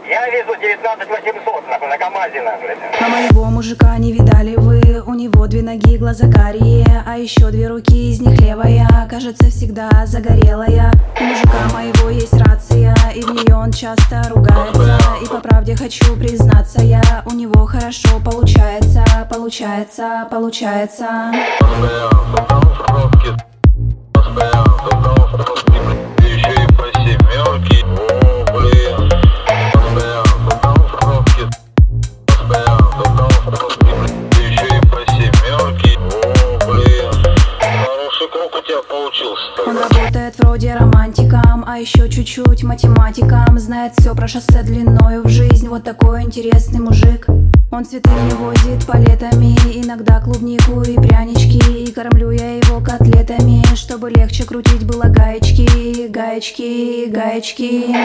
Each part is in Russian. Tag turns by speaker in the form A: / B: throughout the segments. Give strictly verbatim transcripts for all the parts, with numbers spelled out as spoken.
A: Я везу девятнадцать восемьсот, нахуй, на КамАЗе, нахуй.
B: А моего мужика не видали вы? У него две ноги, глаза карие, а еще две руки, из них левая, кажется, всегда загорелая. У мужика моего есть рация, и в нее он часто ругается. И по правде хочу признаться я, у него хорошо получается, получается, получается. Он работает вроде романтиком, а еще чуть-чуть математиком. Знает все про шоссе длиною в жизнь. Вот такой интересный мужик. Он цветы мне возит палетами, иногда клубнику и прянички. И кормлю я его котлетами, чтобы легче крутить было гаечки, гаечки, гаечки.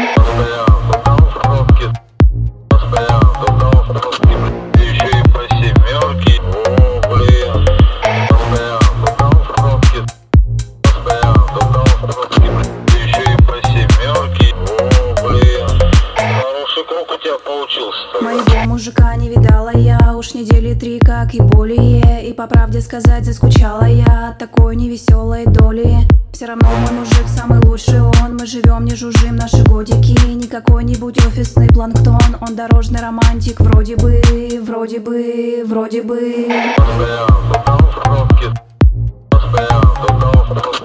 B: Моего мужика не видала я уж недели три, как и более. И по правде сказать, заскучала я от такой невеселой доли. Все равно мой мужик самый лучший он. Мы живем, не жужжим наши годики. Не какой-нибудь офисный планктон. Он дорожный романтик, вроде бы, вроде бы, вроде бы.